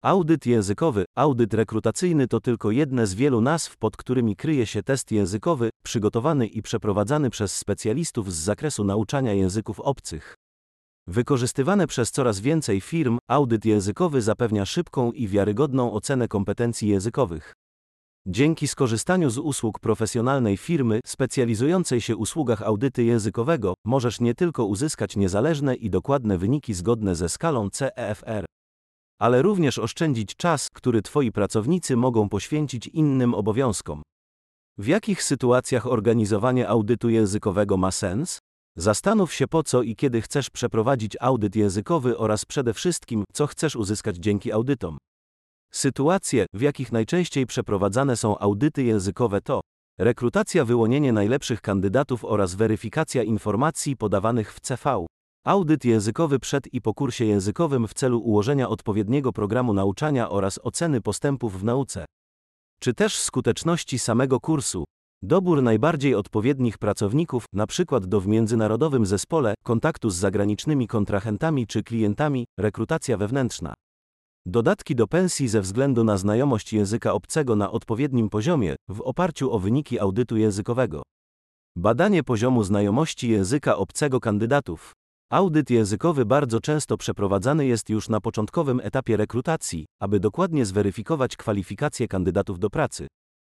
Audyt językowy, audyt rekrutacyjny to tylko jedne z wielu nazw, pod którymi kryje się test językowy, przygotowany i przeprowadzany przez specjalistów z zakresu nauczania języków obcych. Wykorzystywane przez coraz więcej firm, audyt językowy zapewnia szybką i wiarygodną ocenę kompetencji językowych. Dzięki skorzystaniu z usług profesjonalnej firmy specjalizującej się w usługach audytu językowego, możesz nie tylko uzyskać niezależne i dokładne wyniki zgodne ze skalą CEFR, ale również oszczędzić czas, który Twoi pracownicy mogą poświęcić innym obowiązkom. W jakich sytuacjach organizowanie audytu językowego ma sens? Zastanów się, po co i kiedy chcesz przeprowadzić audyt językowy oraz przede wszystkim, co chcesz uzyskać dzięki audytom. Sytuacje, w jakich najczęściej przeprowadzane są audyty językowe to rekrutacja, wyłonienie najlepszych kandydatów oraz weryfikacja informacji podawanych w CV. Audyt językowy przed i po kursie językowym w celu ułożenia odpowiedniego programu nauczania oraz oceny postępów w nauce. Czy też skuteczności samego kursu. Dobór najbardziej odpowiednich pracowników, np. w międzynarodowym zespole, kontaktu z zagranicznymi kontrahentami czy klientami, rekrutacja wewnętrzna. Dodatki do pensji ze względu na znajomość języka obcego na odpowiednim poziomie, w oparciu o wyniki audytu językowego. Badanie poziomu znajomości języka obcego kandydatów. Audyt językowy bardzo często przeprowadzany jest już na początkowym etapie rekrutacji, aby dokładnie zweryfikować kwalifikacje kandydatów do pracy.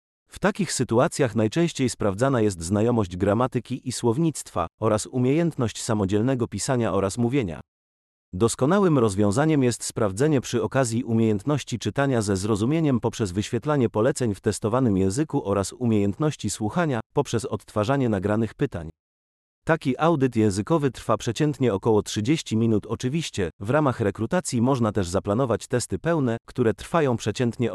W takich sytuacjach najczęściej sprawdzana jest znajomość gramatyki i słownictwa oraz umiejętność samodzielnego pisania oraz mówienia. Doskonałym rozwiązaniem jest sprawdzenie przy okazji umiejętności czytania ze zrozumieniem poprzez wyświetlanie poleceń w testowanym języku oraz umiejętności słuchania poprzez odtwarzanie nagranych pytań. Taki audyt językowy trwa przeciętnie około 30 minut. Oczywiście, w ramach rekrutacji można też zaplanować testy pełne, które trwają przeciętnie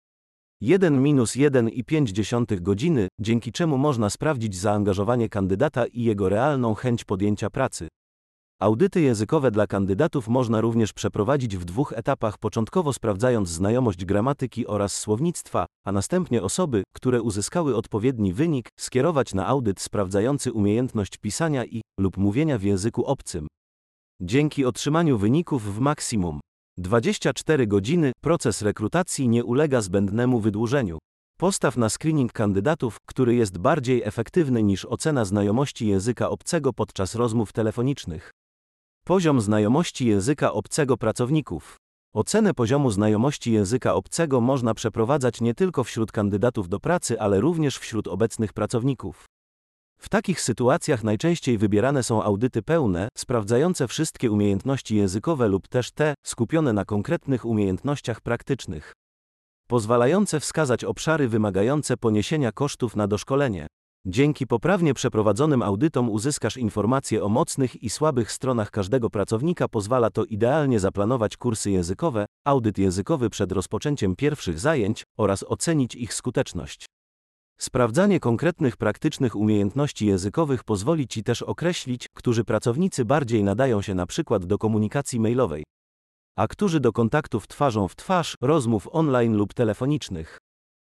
1–1,5 godziny, dzięki czemu można sprawdzić zaangażowanie kandydata i jego realną chęć podjęcia pracy. Audyty językowe dla kandydatów można również przeprowadzić w 2 etapach, początkowo sprawdzając znajomość gramatyki oraz słownictwa, a następnie osoby, które uzyskały odpowiedni wynik, skierować na audyt sprawdzający umiejętność pisania lub mówienia w języku obcym. Dzięki otrzymaniu wyników w maksimum 24 godziny, proces rekrutacji nie ulega zbędnemu wydłużeniu. Postaw na screening kandydatów, który jest bardziej efektywny niż ocena znajomości języka obcego podczas rozmów telefonicznych. Poziom znajomości języka obcego pracowników. Ocenę poziomu znajomości języka obcego można przeprowadzać nie tylko wśród kandydatów do pracy, ale również wśród obecnych pracowników. W takich sytuacjach najczęściej wybierane są audyty pełne, sprawdzające wszystkie umiejętności językowe lub też te, skupione na konkretnych umiejętnościach praktycznych, pozwalające wskazać obszary wymagające poniesienia kosztów na doszkolenie. Dzięki poprawnie przeprowadzonym audytom uzyskasz informacje o mocnych i słabych stronach każdego pracownika. Pozwala to idealnie zaplanować kursy językowe, audyt językowy przed rozpoczęciem pierwszych zajęć oraz ocenić ich skuteczność. Sprawdzanie konkretnych praktycznych umiejętności językowych pozwoli Ci też określić, którzy pracownicy bardziej nadają się np. do komunikacji mailowej, a którzy do kontaktów twarzą w twarz, rozmów online lub telefonicznych.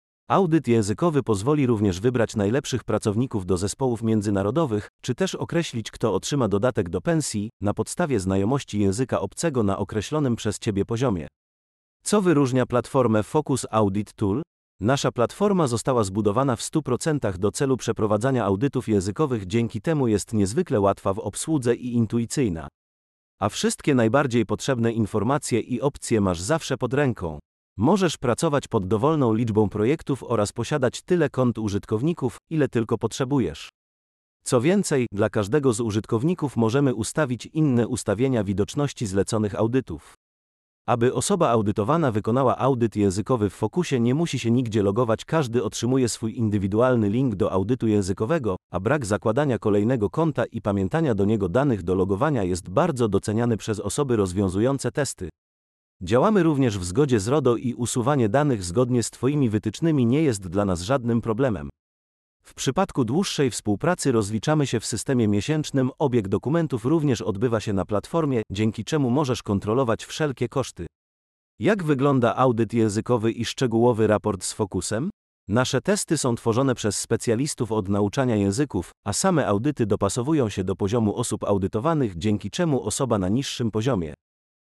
Audyt językowy pozwoli również wybrać najlepszych pracowników do zespołów międzynarodowych, czy też określić, kto otrzyma dodatek do pensji, na podstawie znajomości języka obcego na określonym przez Ciebie poziomie. Co wyróżnia platformę Focus Audit Tool? Nasza platforma została zbudowana w 100% do celu przeprowadzania audytów językowych, dzięki temu jest niezwykle łatwa w obsłudze i intuicyjna. A wszystkie najbardziej potrzebne informacje i opcje masz zawsze pod ręką. Możesz pracować pod dowolną liczbą projektów oraz posiadać tyle kont użytkowników, ile tylko potrzebujesz. Co więcej, dla każdego z użytkowników możemy ustawić inne ustawienia widoczności zleconych audytów. Aby osoba audytowana wykonała audyt językowy w Focusie, nie musi się nigdzie logować, każdy otrzymuje swój indywidualny link do audytu językowego, a brak zakładania kolejnego konta i pamiętania do niego danych do logowania jest bardzo doceniany przez osoby rozwiązujące testy. Działamy również w zgodzie z RODO i usuwanie danych zgodnie z Twoimi wytycznymi nie jest dla nas żadnym problemem. W przypadku dłuższej współpracy rozliczamy się w systemie miesięcznym, obieg dokumentów również odbywa się na platformie, dzięki czemu możesz kontrolować wszelkie koszty. Jak wygląda audyt językowy i szczegółowy raport z Focusem? Nasze testy są tworzone przez specjalistów od nauczania języków, a same audyty dopasowują się do poziomu osób audytowanych, dzięki czemu osoba na niższym poziomie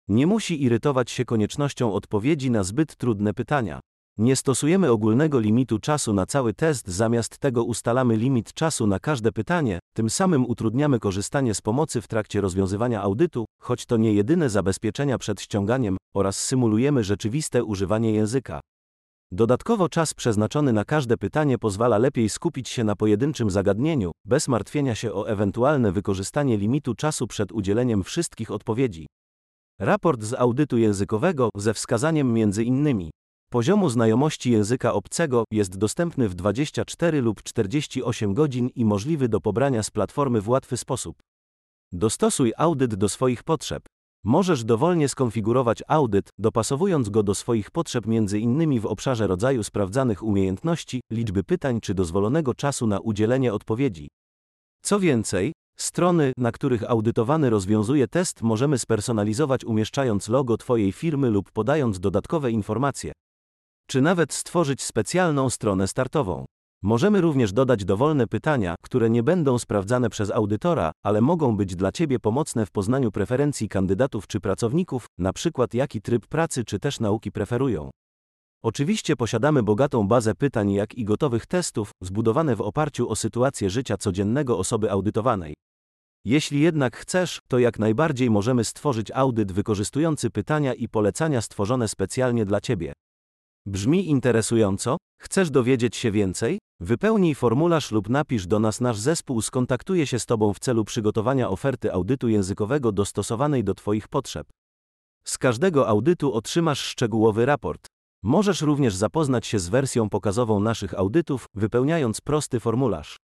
Nie musi irytować się koniecznością odpowiedzi na zbyt trudne pytania. Nie stosujemy ogólnego limitu czasu na cały test, zamiast tego ustalamy limit czasu na każde pytanie, tym samym utrudniamy korzystanie z pomocy w trakcie rozwiązywania audytu, choć to nie jedyne zabezpieczenia przed ściąganiem, oraz symulujemy rzeczywiste używanie języka. Dodatkowo czas przeznaczony na każde pytanie pozwala lepiej skupić się na pojedynczym zagadnieniu, bez martwienia się o ewentualne wykorzystanie limitu czasu przed udzieleniem wszystkich odpowiedzi. Raport z audytu językowego ze wskazaniem m.in. poziomu znajomości języka obcego jest dostępny w 24 lub 48 godzin i możliwy do pobrania z platformy w łatwy sposób. Dostosuj audyt do swoich potrzeb. Możesz dowolnie skonfigurować audyt, dopasowując go do swoich potrzeb m.in. w obszarze rodzaju sprawdzanych umiejętności, liczby pytań czy dozwolonego czasu na udzielenie odpowiedzi. Co więcej, strony, na których audytowany rozwiązuje test, możemy spersonalizować, umieszczając logo Twojej firmy lub podając dodatkowe informacje. Czy nawet stworzyć specjalną stronę startową. Możemy również dodać dowolne pytania, które nie będą sprawdzane przez audytora, ale mogą być dla Ciebie pomocne w poznaniu preferencji kandydatów czy pracowników, np. jaki tryb pracy czy też nauki preferują. Oczywiście posiadamy bogatą bazę pytań, jak i gotowych testów, zbudowane w oparciu o sytuację życia codziennego osoby audytowanej. Jeśli jednak chcesz, to jak najbardziej możemy stworzyć audyt wykorzystujący pytania i polecania stworzone specjalnie dla Ciebie. Brzmi interesująco? Chcesz dowiedzieć się więcej? Wypełnij formularz lub napisz do nas. Nasz zespół skontaktuje się z Tobą w celu przygotowania oferty audytu językowego dostosowanej do Twoich potrzeb. Z każdego audytu otrzymasz szczegółowy raport. Możesz również zapoznać się z wersją pokazową naszych audytów, wypełniając prosty formularz.